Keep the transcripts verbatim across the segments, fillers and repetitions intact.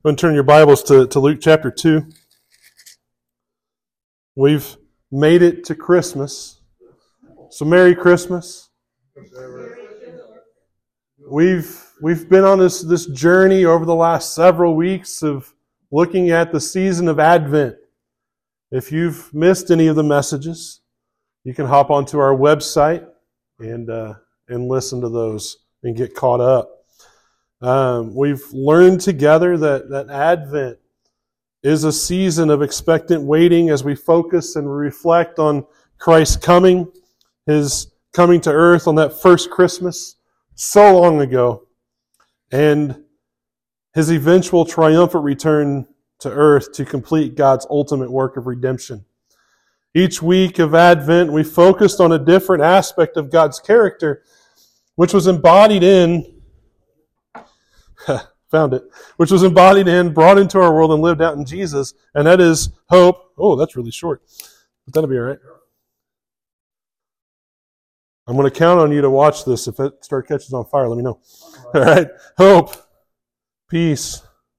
Go and turn your Bibles to, to Luke chapter two. We've made it to Christmas. So Merry Christmas. We've we've been on this, this journey over the last several weeks of looking at the season of Advent. If you've missed any of the messages, you can hop onto our website and uh, and listen to those and get caught up. Um, we've learned together that, that Advent is a season of expectant waiting as we focus and reflect on Christ's coming, His coming to earth on that first Christmas so long ago, and His eventual triumphant return to earth to complete God's ultimate work of redemption. Each week of Advent, we focused on a different aspect of God's character, which was embodied in Found it. Which was embodied in, brought into our world, and lived out in Jesus. And that is hope. Oh, that's really short. But that'll be all right. I'm going to count on you to watch this. If it start catches on fire, let me know. All right. Hope. Peace.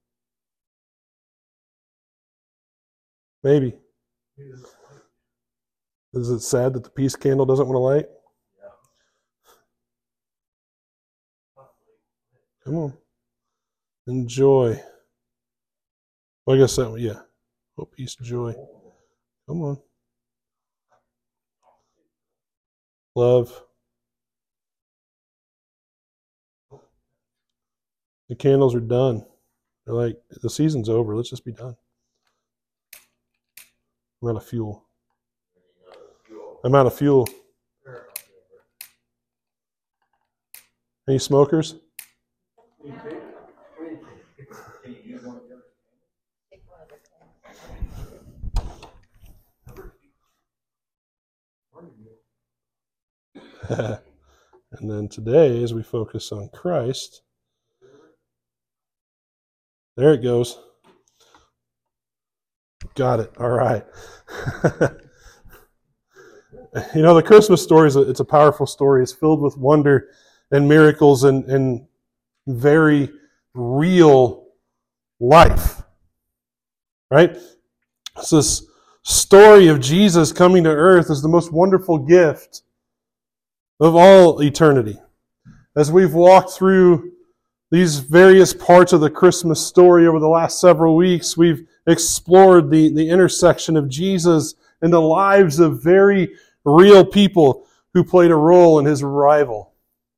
Maybe. Is it sad that the peace candle doesn't want to light? Come on. And joy. Well, I guess that one, yeah. Hope, peace, joy. Come on. Love. The candles are done. They're like, the season's over. Let's just be done. I'm out of fuel. I'm out of fuel. Any smokers? And then today, as we focus on Christ, there it goes. Got it. All right. You know, the Christmas story is a, it's a powerful story. It's filled with wonder and miracles and, and very real life. Right? It's this story of Jesus coming to earth as the most wonderful gift of all eternity. As we've walked through these various parts of the Christmas story over the last several weeks, we've explored the, the intersection of Jesus and the lives of very real people who played a role in His arrival.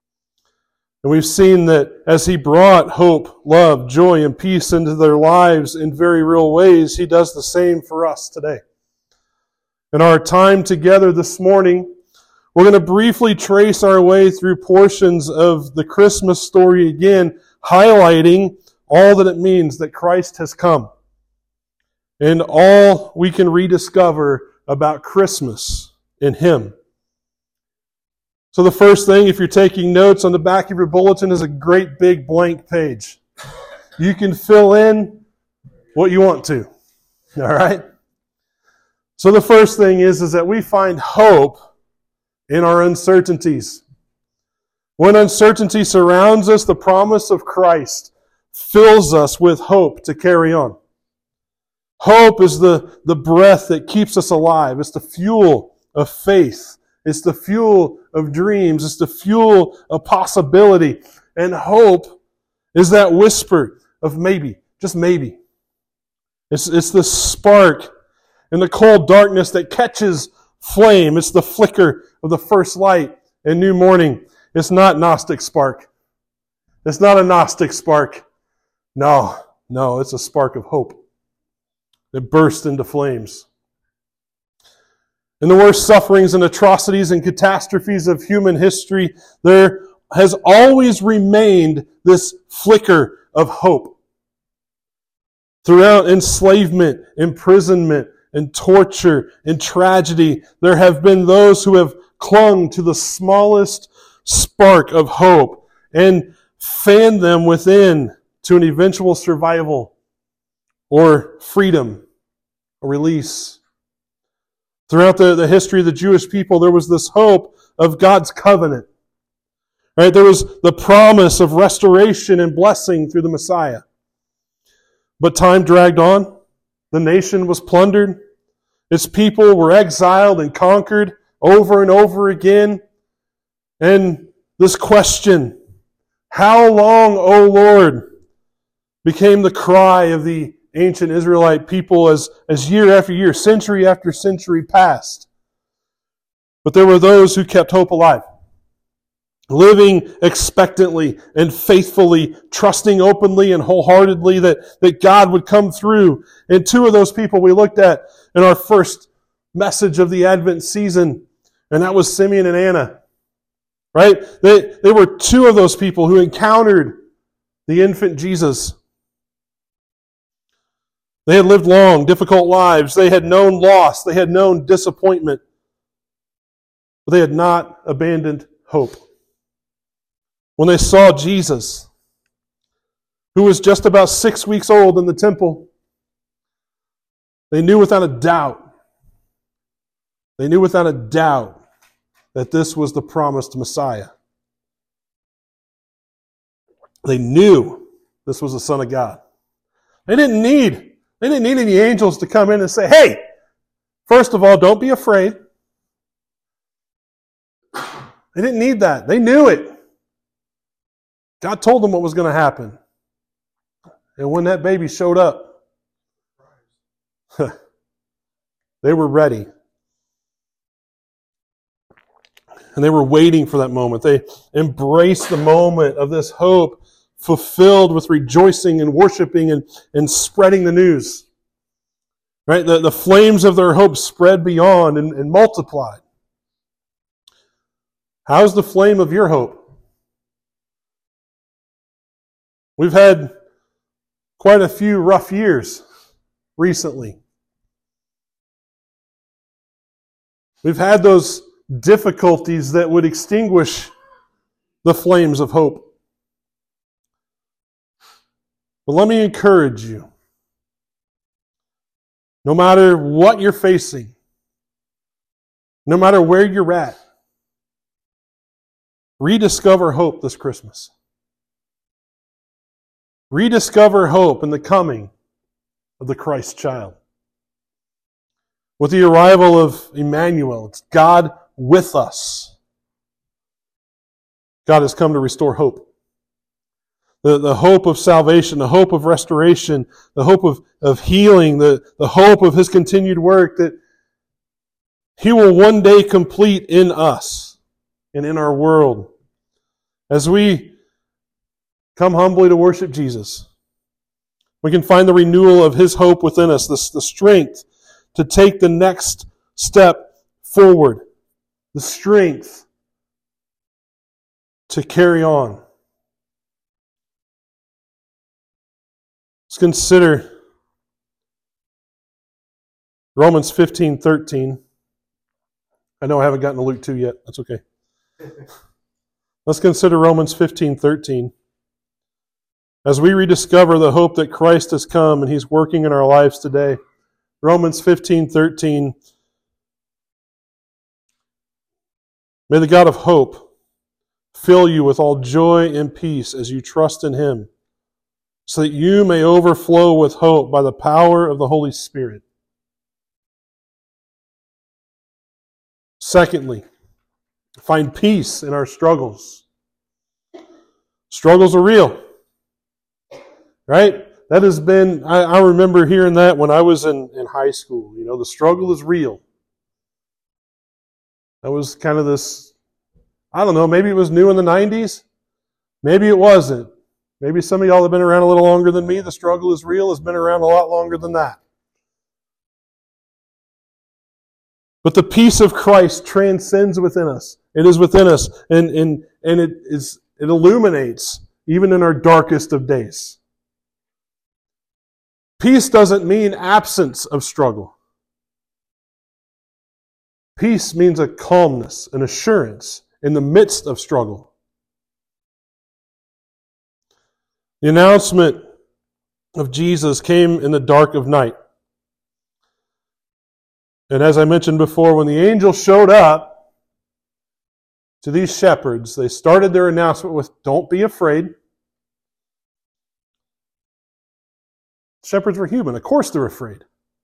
And we've seen that as He brought hope, love, joy, and peace into their lives in very real ways, He does the same for us today. In our time together this morning, we're going to briefly trace our way through portions of the Christmas story again, highlighting all that it means that Christ has come and all we can rediscover about Christmas in Him. So the first thing, if you're taking notes, on the back of your bulletin is a great big blank page. You can fill in what you want to. All right? So the first thing is, is that we find hope in our uncertainties. When uncertainty surrounds us, the promise of Christ fills us with hope to carry on. Hope is the, the breath that keeps us alive. It's the fuel of faith. It's the fuel of dreams. It's the fuel of possibility. And hope is that whisper of maybe, just maybe. It's, it's the spark in the cold darkness that catches flame. It's the flicker of the first light in new morning. It's not Gnostic spark. It's not a Gnostic spark. No, no, it's a spark of hope that bursts into flames. In the worst sufferings and atrocities and catastrophes of human history, there has always remained this flicker of hope. Throughout enslavement, imprisonment, and torture and tragedy, there have been those who have clung to the smallest spark of hope and fanned them within to an eventual survival or freedom or release. Throughout the, the history of the Jewish people, there was this hope of God's covenant. Right? There was the promise of restoration and blessing through the Messiah. But time dragged on. The nation was plundered. Its people were exiled and conquered over and over again. And this question, how long, O Lord, became the cry of the ancient Israelite people as, as year after year, century after century passed. But there were those who kept hope alive, living expectantly and faithfully, trusting openly and wholeheartedly that, that God would come through. And two of those people we looked at in our first message of the Advent season, and that was Simeon and Anna. Right? They, they were two of those people who encountered the infant Jesus. They had lived long, difficult lives. They had known loss. They had known disappointment. But they had not abandoned hope. When they saw Jesus, who was just about six weeks old in the temple, they knew without a doubt, they knew without a doubt that this was the promised Messiah. They knew this was the Son of God. They didn't need They didn't need any angels to come in and say, hey, first of all, don't be afraid. They didn't need that. They knew it. God told them what was going to happen. And when that baby showed up, they were ready. And they were waiting for that moment. They embraced the moment of this hope, fulfilled with rejoicing and worshiping and, and spreading the news. Right? The, the flames of their hope spread beyond and, and multiplied. How's the flame of your hope? We've had quite a few rough years recently. We've had those difficulties that would extinguish the flames of hope. But let me encourage you. No matter what you're facing, no matter where you're at, rediscover hope this Christmas. Rediscover hope in the coming of the Christ child. With the arrival of Emmanuel, it's God with us. God has come to restore hope. The, the hope of salvation, the hope of restoration, the hope of, of healing, the, the hope of His continued work that He will one day complete in us and in our world. As we come humbly to worship Jesus, we can find the renewal of His hope within us, the, the strength to take the next step forward, the strength to carry on. Let's consider Romans fifteen thirteen. I know I haven't gotten to Luke two yet. That's okay. Let's consider Romans fifteen thirteen. As we rediscover the hope that Christ has come and He's working in our lives today. Romans fifteen thirteen. May the God of hope fill you with all joy and peace as you trust in Him, so that you may overflow with hope by the power of the Holy Spirit. Secondly, find peace in our struggles. Struggles are real. Right? That has been, I, I remember hearing that when I was in, in high school. You know, the struggle is real. That was kind of this, I don't know, maybe it was new in the nineties. Maybe it wasn't. Maybe some of y'all have been around a little longer than me. The struggle is real. It's been around a lot longer than that. But the peace of Christ transcends within us. It is within us. And, and, and it is it illuminates even in our darkest of days. Peace doesn't mean absence of struggle. Peace means a calmness, an assurance in the midst of struggle. The announcement of Jesus came in the dark of night. And as I mentioned before, when the angel showed up to these shepherds, they started their announcement with, "Don't be afraid. Shepherds were human. Of course they're afraid.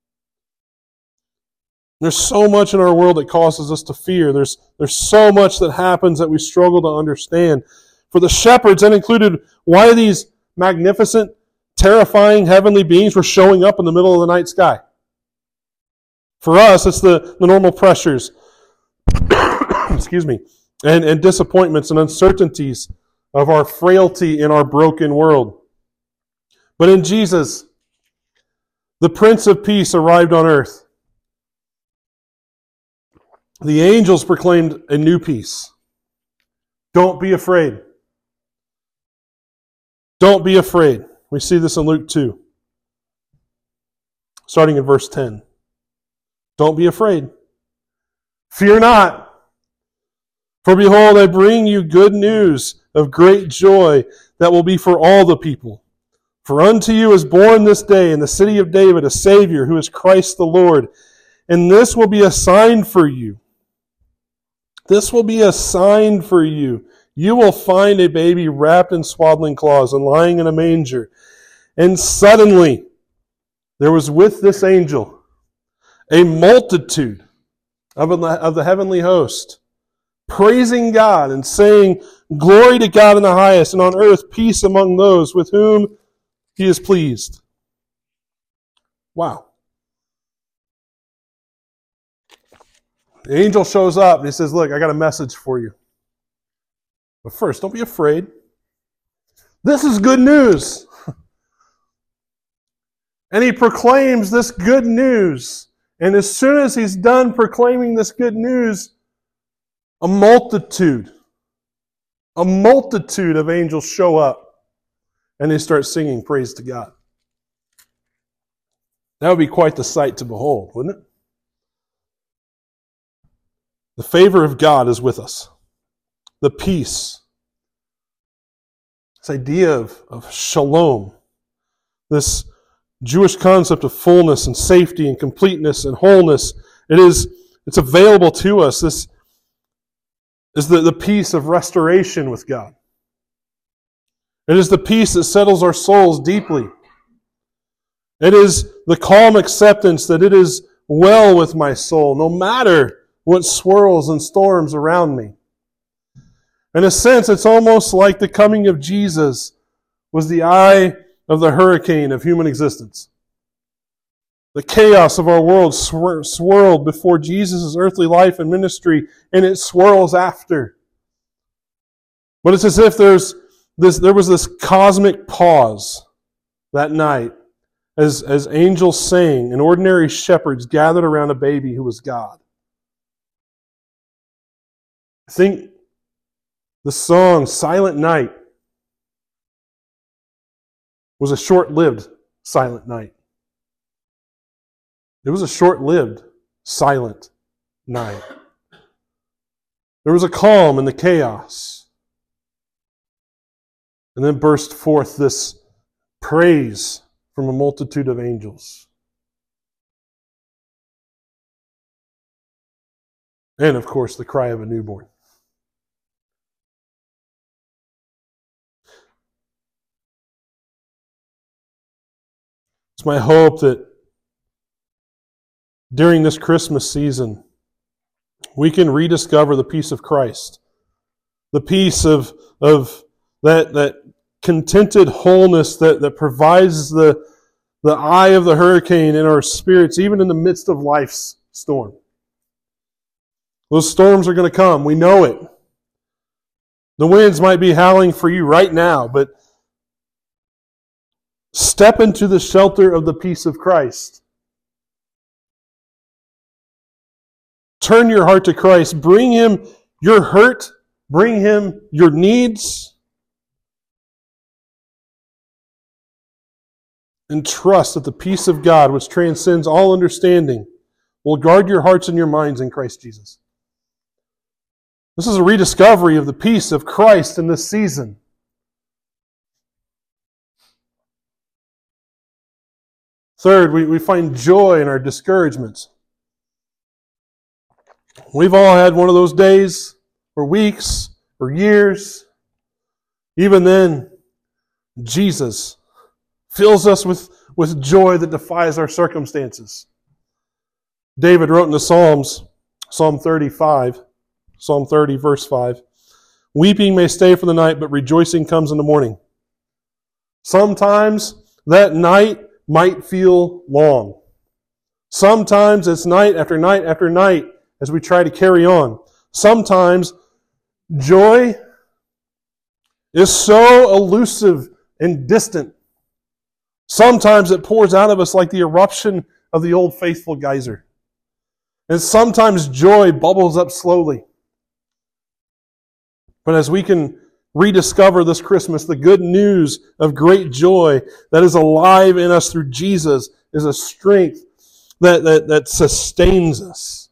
There's so much in our world that causes us to fear. There's, there's so much that happens that we struggle to understand. For the shepherds, that included why these magnificent, terrifying heavenly beings were showing up in the middle of the night sky. For us, it's the, the normal pressures, excuse me, and, and disappointments and uncertainties of our frailty in our broken world. But in Jesus, the Prince of Peace arrived on earth. The angels proclaimed a new peace. Don't be afraid. Don't be afraid. We see this in Luke two, starting in verse ten. Don't be afraid. Fear not. For behold, I bring you good news of great joy that will be for all the people. For unto you is born this day in the city of David a Savior, who is Christ the Lord. And this will be a sign for you. This will be a sign for you. You will find a baby wrapped in swaddling cloths and lying in a manger. And suddenly there was with this angel a multitude of the heavenly host, praising God and saying, Glory to God in the highest, and on earth peace among those with whom He is pleased. Wow. The angel shows up and he says, look, I got a message for you. But first, don't be afraid. This is good news. And he proclaims this good news. And as soon as he's done proclaiming this good news, a multitude, a multitude of angels show up. And they start singing praise to God. That would be quite the sight to behold, wouldn't it? The favor of God is with us. The peace. This idea of, of shalom. This Jewish concept of fullness and safety and completeness and wholeness. It is, it's available to us. This is the, the peace of restoration with God. It is the peace that settles our souls deeply. It is the calm acceptance that it is well with my soul, no matter what swirls and storms around me. In a sense, it's almost like the coming of Jesus was the eye of the hurricane of human existence. The chaos of our world swir- swirled before Jesus' earthly life and ministry, and it swirls after. But it's as if there's this, there was this cosmic pause that night as, as angels sang and ordinary shepherds gathered around a baby who was God. I think the song Silent Night was a short-lived silent night. It was a short-lived silent night. There was a calm in the chaos. And then burst forth this praise from a multitude of angels. And, of course, the cry of a newborn. It's my hope that during this Christmas season, we can rediscover the peace of Christ. The peace of, of that, that contented wholeness that, that provides the, the eye of the hurricane in our spirits, even in the midst of life's storm. Those storms are going to come. We know it. The winds might be howling for you right now, but step into the shelter of the peace of Christ. Turn your heart to Christ. Bring Him your hurt. Bring Him your needs. And trust that the peace of God, which transcends all understanding, will guard your hearts and your minds in Christ Jesus. This is a rediscovery of the peace of Christ in this season. Third, we, we find joy in our discouragements. We've all had one of those days, or weeks, or years. Even then, Jesus fills us with, with joy that defies our circumstances. David wrote in the Psalms, Psalm thirty-five, Psalm thirty, verse five, "Weeping may stay for the night, but rejoicing comes in the morning." Sometimes that night might feel long. Sometimes it's night after night after night as we try to carry on. Sometimes joy is so elusive and distant. Sometimes it pours out of us like the eruption of the old faithful geyser. And sometimes joy bubbles up slowly. But as we can rediscover this Christmas, the good news of great joy that is alive in us through Jesus is a strength that, that, that sustains us.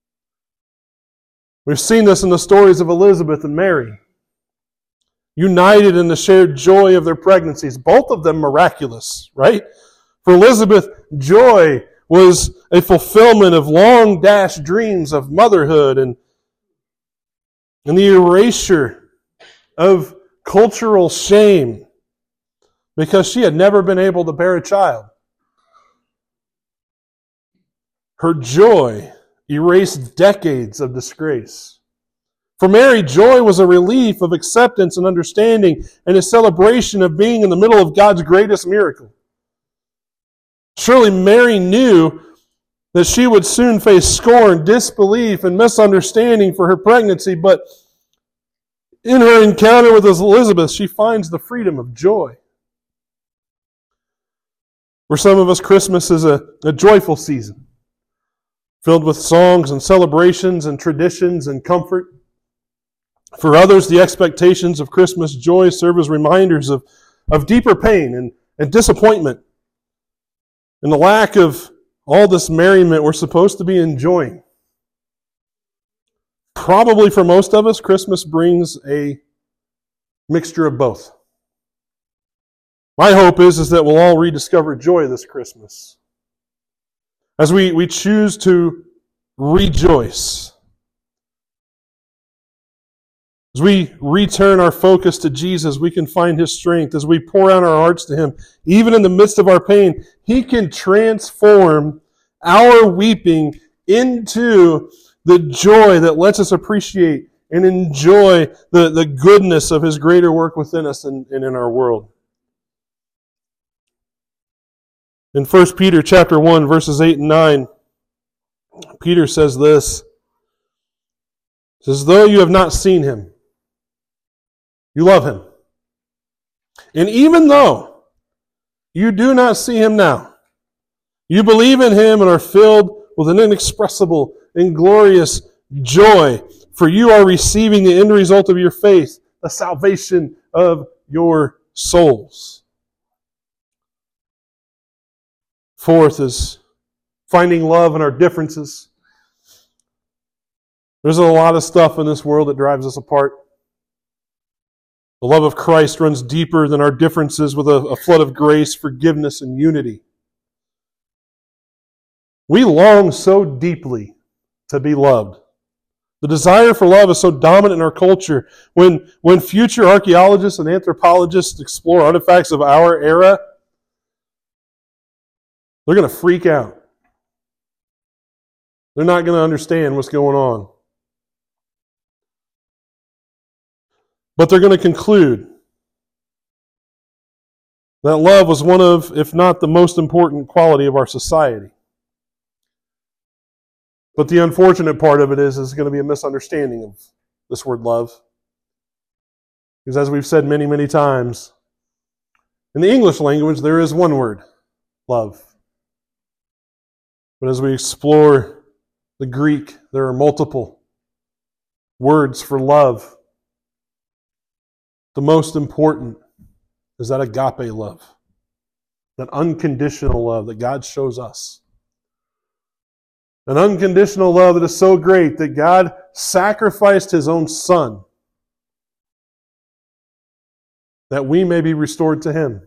We've seen this in the stories of Elizabeth and Mary, united in the shared joy of their pregnancies, both of them miraculous, right? For Elizabeth, joy was a fulfillment of long-dashed dreams of motherhood and, and the erasure of cultural shame because she had never been able to bear a child. Her joy erased decades of disgrace. For Mary, joy was a relief of acceptance and understanding and a celebration of being in the middle of God's greatest miracle. Surely Mary knew that she would soon face scorn, disbelief, and misunderstanding for her pregnancy, but in her encounter with Elizabeth, she finds the freedom of joy. For some of us, Christmas is a, a joyful season, filled with songs and celebrations and traditions and comfort. For others, the expectations of Christmas joy serve as reminders of, of deeper pain and, and disappointment and the lack of all this merriment we're supposed to be enjoying. Probably for most of us, Christmas brings a mixture of both. My hope is, is that we'll all rediscover joy this Christmas. As we, we choose to rejoice. As we return our focus to Jesus, we can find His strength. As we pour out our hearts to Him, even in the midst of our pain, He can transform our weeping into the joy that lets us appreciate and enjoy the, the goodness of His greater work within us and, and in our world. In First Peter chapter one, verses eight and nine, Peter says this. He says, "Though you have not seen Him, you love Him. And even though you do not see Him now, you believe in Him and are filled with an inexpressible and glorious joy, for you are receiving the end result of your faith, the salvation of your souls." Fourth is finding love in our differences. There's a lot of stuff in this world that drives us apart. The love of Christ runs deeper than our differences with a, a flood of grace, forgiveness, and unity. We long so deeply to be loved. The desire for love is so dominant in our culture. When, when future archaeologists and anthropologists explore artifacts of our era, they're going to freak out. They're not going to understand what's going on. But they're going to conclude that love was one of, if not the most important quality of our society. But the unfortunate part of it is, is going to be a misunderstanding of this word love. Because as we've said many, many times, in the English language, there is one word, love. But as we explore the Greek, there are multiple words for love. The most important is that agape love, that unconditional love that God shows us. An unconditional love that is so great that God sacrificed His own Son that we may be restored to Him.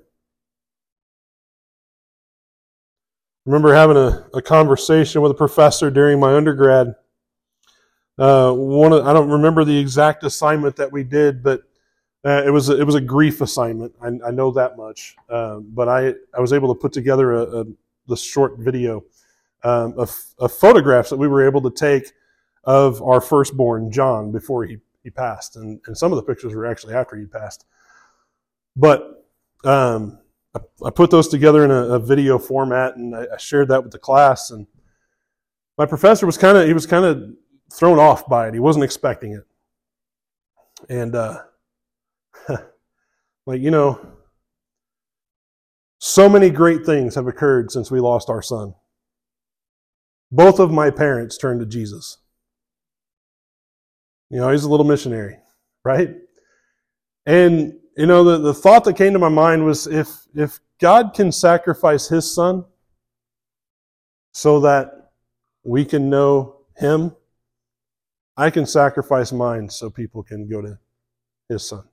I remember having a, a conversation with a professor during my undergrad. Uh, one of, I don't remember the exact assignment that we did, but Uh, it was a, it was a grief assignment. I, I know that much. Um, but I, I was able to put together a, a this short video um, of, of photographs that we were able to take of our firstborn, John, before he, he passed. And, and some of the pictures were actually after he passed. But um, I, I put those together in a, a video format, and I, I shared that with the class. And my professor was kind of he was kind of thrown off by it. He wasn't expecting it. And uh, like, you know, so many great things have occurred since we lost our son. Both of my parents turned to Jesus. You know, he's a little missionary, right? And, you know, the, the thought that came to my mind was, if, if God can sacrifice his son so that we can know him, I can sacrifice mine so people can go to his son.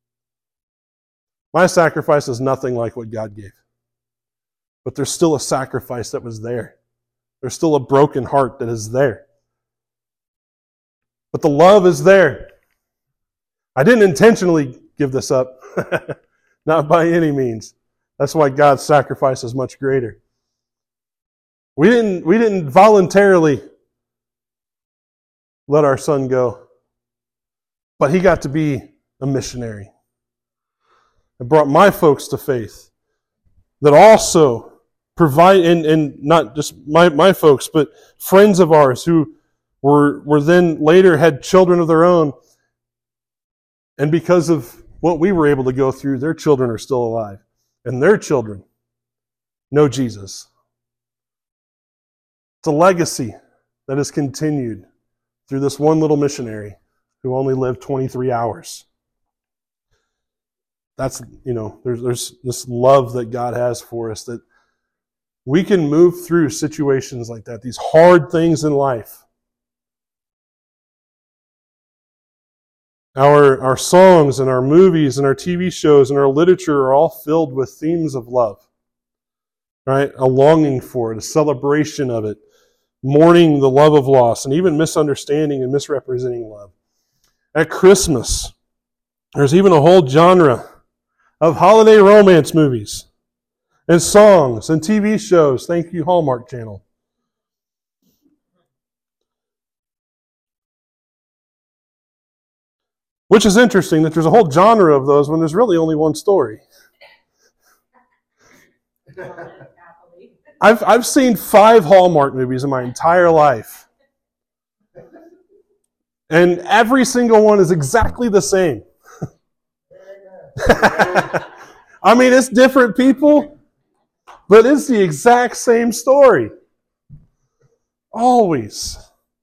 My sacrifice is nothing like what God gave. But there's still a sacrifice that was there. There's still a broken heart that is there. But the love is there. I didn't intentionally give this up. Not by any means. That's why God's sacrifice is much greater. We didn't, we didn't voluntarily let our son go. But he got to be a missionary. It brought my folks to faith that also provide, and, and not just my, my folks, but friends of ours who were, were then later had children of their own. And because of what we were able to go through, their children are still alive. And their children know Jesus. It's a legacy that has continued through this one little missionary who only lived twenty-three hours. That's, you know, there's, there's this love that God has for us, that we can move through situations like that, these hard things in life. Our, our songs and our movies and our T V shows and our literature are all filled with themes of love, right? A longing for it, a celebration of it, mourning the love of loss, and even misunderstanding and misrepresenting love. At Christmas, there's even a whole genre of holiday romance movies and songs and T V shows. Thank you, Hallmark Channel. Which is interesting that there's a whole genre of those when there's really only one story. I've, I've seen five Hallmark movies in my entire life. And every single one is exactly the same. I mean, it's different people, but it's the exact same story. Always.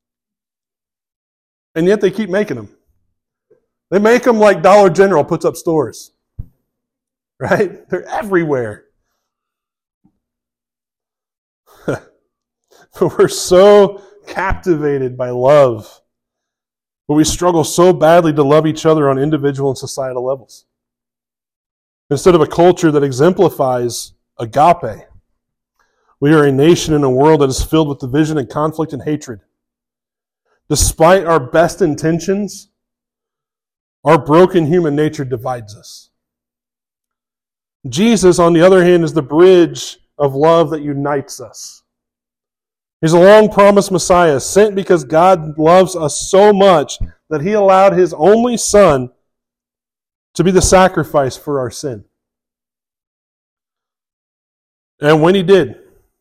And yet they keep making them. They make them like Dollar General puts up stores. Right? They're everywhere. We're so captivated by love. But we struggle so badly to love each other on individual and societal levels. Instead of a culture that exemplifies agape, we are a nation in a world that is filled with division and conflict and hatred. Despite our best intentions, our broken human nature divides us. Jesus, on the other hand, is the bridge of love that unites us. He's a long-promised Messiah, sent because God loves us so much that He allowed His only Son to be the sacrifice for our sin. And when He did,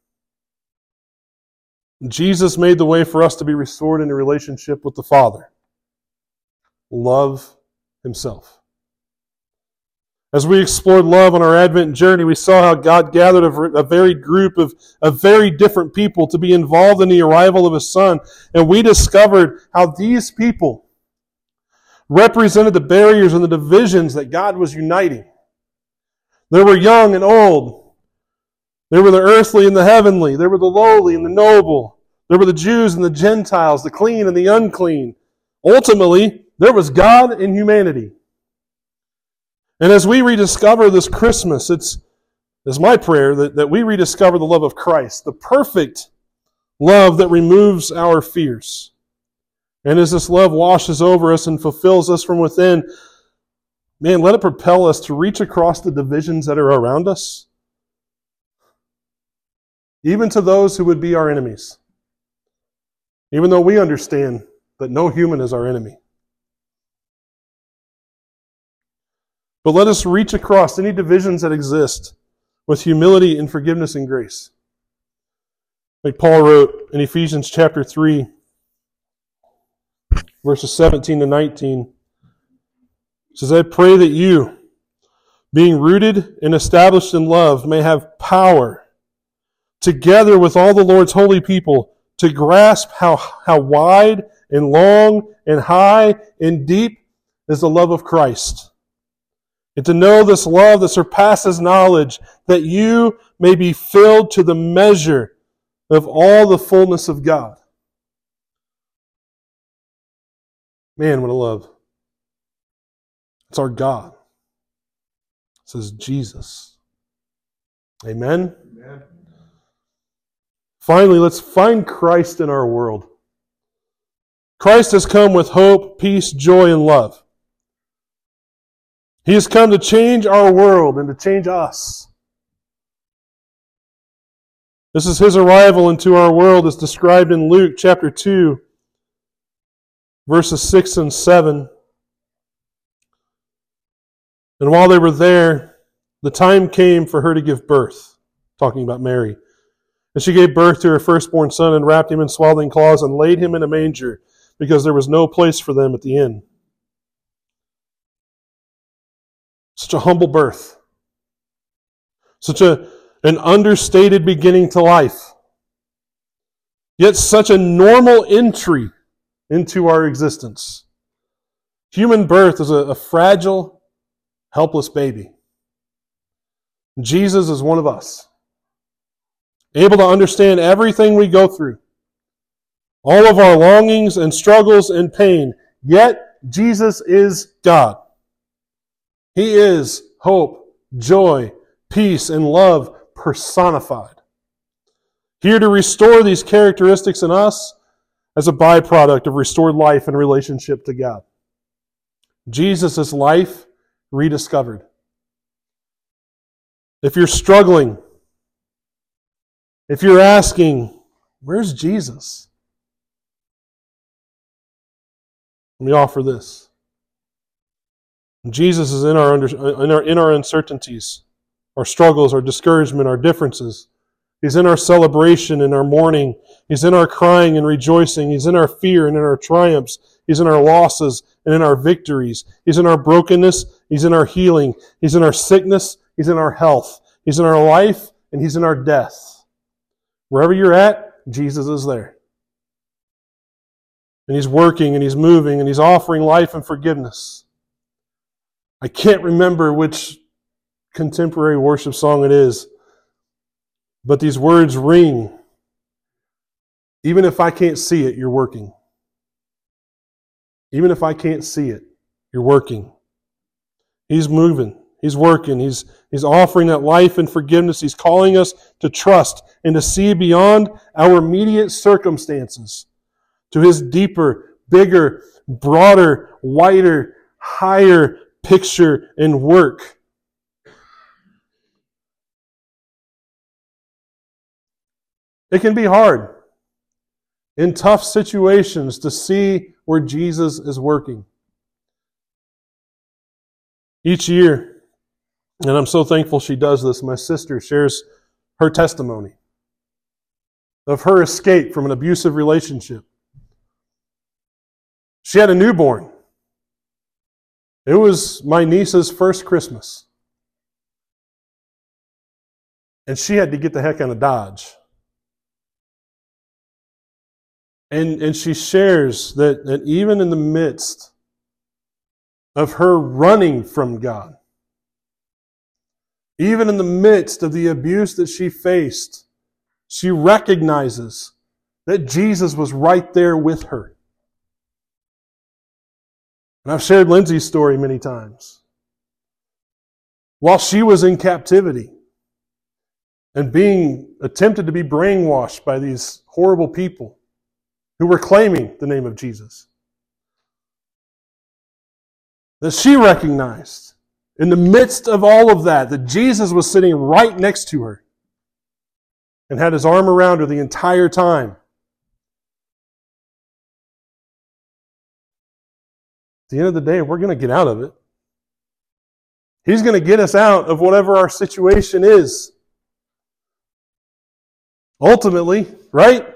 Jesus made the way for us to be restored in a relationship with the Father. Love Himself. As we explored love on our Advent journey, we saw how God gathered a, a varied group of, of very different people to be involved in the arrival of His Son. And we discovered how these people represented the barriers and the divisions that God was uniting. There were young and old. There were the earthly and the heavenly. There were the lowly and the noble. There were the Jews and the Gentiles, the clean and the unclean. Ultimately, there was God and humanity. And as we rediscover this Christmas, it's, it's my prayer that, that we rediscover the love of Christ, the perfect love that removes our fears. And as this love washes over us and fulfills us from within, man, let it propel us to reach across the divisions that are around us, even to those who would be our enemies, even though we understand that no human is our enemy. But let us reach across any divisions that exist with humility and forgiveness and grace. Like Paul wrote in Ephesians chapter three, verses seventeen to nineteen, it says, I pray that you, being rooted and established in love, may have power, together with all the Lord's holy people, to grasp how, how wide and long and high and deep is the love of Christ. And to know this love that surpasses knowledge, that you may be filled to the measure of all the fullness of God. Man, what a love. It's our God. It says Jesus. Amen? Amen. Finally, let's find Christ in our world. Christ has come with hope, peace, joy, and love. He has come to change our world and to change us. This is His arrival into our world as described in Luke chapter two, verses six and seven. And while they were there, the time came for her to give birth, talking about Mary. And she gave birth to her firstborn son and wrapped him in swaddling cloths and laid him in a manger because there was no place for them at the inn. Such a humble birth. Such a, an understated beginning to life. Yet such a normal entry into our existence. Human birth is a, a fragile, helpless baby. Jesus is one of us. Able to understand everything we go through. All of our longings and struggles and pain. Yet Jesus is God. He is hope, joy, peace, and love personified. Here to restore these characteristics in us as a byproduct of restored life and relationship to God. Jesus is life rediscovered. If you're struggling, if you're asking, where's Jesus? Let me offer this. Jesus is in our, under, in our in our uncertainties, our struggles, our discouragement, our differences. He's in our celebration and our mourning. He's in our crying and rejoicing. He's in our fear and in our triumphs. He's in our losses and in our victories. He's in our brokenness. He's in our healing. He's in our sickness. He's in our health. He's in our life and He's in our death. Wherever you're at, Jesus is there. And He's working and He's moving and He's offering life and forgiveness. I can't remember which contemporary worship song it is, but these words ring. Even if I can't see it, you're working. Even if I can't see it, you're working. He's moving. He's working. He's, he's offering that life and forgiveness. He's calling us to trust and to see beyond our immediate circumstances to His deeper, bigger, broader, wider, higher picture and work. It can be hard in tough situations to see where Jesus is working. Each year, and I'm so thankful she does this, my sister shares her testimony of her escape from an abusive relationship. She had a newborn. It was my niece's first Christmas. And she had to get the heck out of Dodge. And, and she shares that, that even in the midst of her running from God, even in the midst of the abuse that she faced, she recognizes that Jesus was right there with her. And I've shared Lindsay's story many times. While she was in captivity and being attempted to be brainwashed by these horrible people who were claiming the name of Jesus, that she recognized in the midst of all of that, that Jesus was sitting right next to her and had his arm around her the entire time. At the end of the day, we're going to get out of it. He's going to get us out of whatever our situation is. Ultimately, right?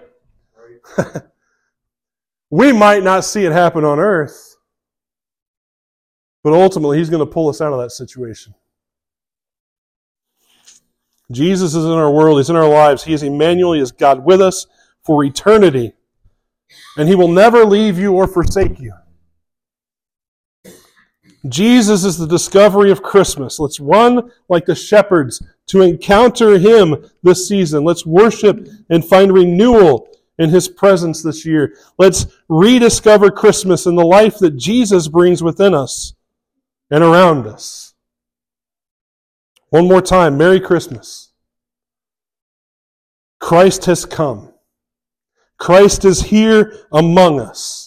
We might not see it happen on earth, but ultimately He's going to pull us out of that situation. Jesus is in our world. He's in our lives. He is Emmanuel. He is God with us for eternity. And He will never leave you or forsake you. Jesus is the discovery of Christmas. Let's run like the shepherds to encounter Him this season. Let's worship and find renewal in His presence this year. Let's rediscover Christmas and the life that Jesus brings within us and around us. One more time, Merry Christmas. Christ has come. Christ is here among us.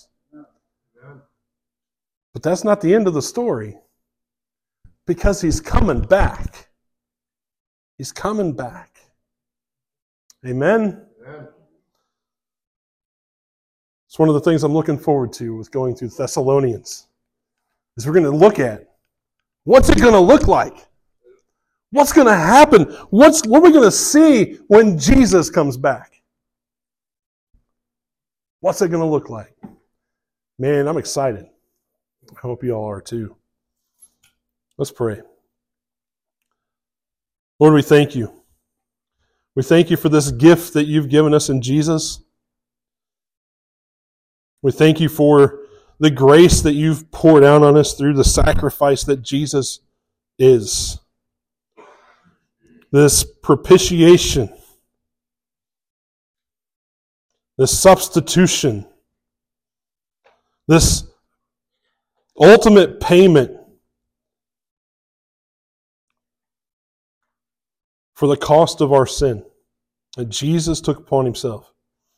But that's not the end of the story, because He's coming back. He's coming back. Amen? Amen. It's one of the things I'm looking forward to with going through Thessalonians, is we're going to look at what's it going to look like? What's going to happen? What's, what are we going to see when Jesus comes back? What's it going to look like? Man, I'm excited. I hope you all are too. Let's pray. Lord, we thank You. We thank You for this gift that You've given us in Jesus. We thank You for the grace that You've poured out on us through the sacrifice that Jesus is. This propitiation, this substitution, this ultimate payment for the cost of our sin that Jesus took upon Himself.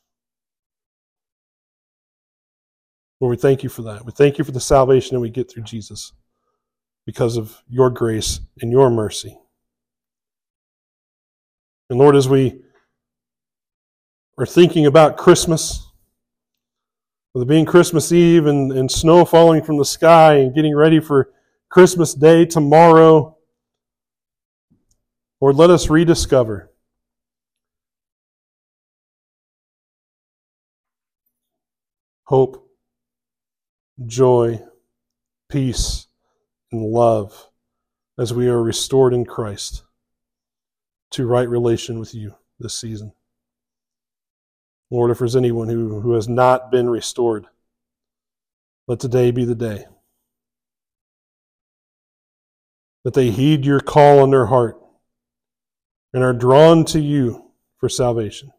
Lord, we thank You for that. We thank You for the salvation that we get through Jesus because of Your grace and Your mercy. And Lord, as we are thinking about Christmas, with it being Christmas Eve and, and snow falling from the sky and getting ready for Christmas Day tomorrow, Lord, let us rediscover hope, joy, peace, and love as we are restored in Christ to right relation with You this season. Lord, if there's anyone who, who has not been restored, let today be the day that they heed Your call on their heart and are drawn to You for salvation.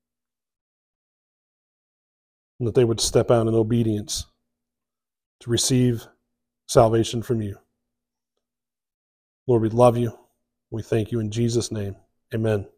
And that they would step out in obedience to receive salvation from You. Lord, we love You. We thank You in Jesus' name. Amen.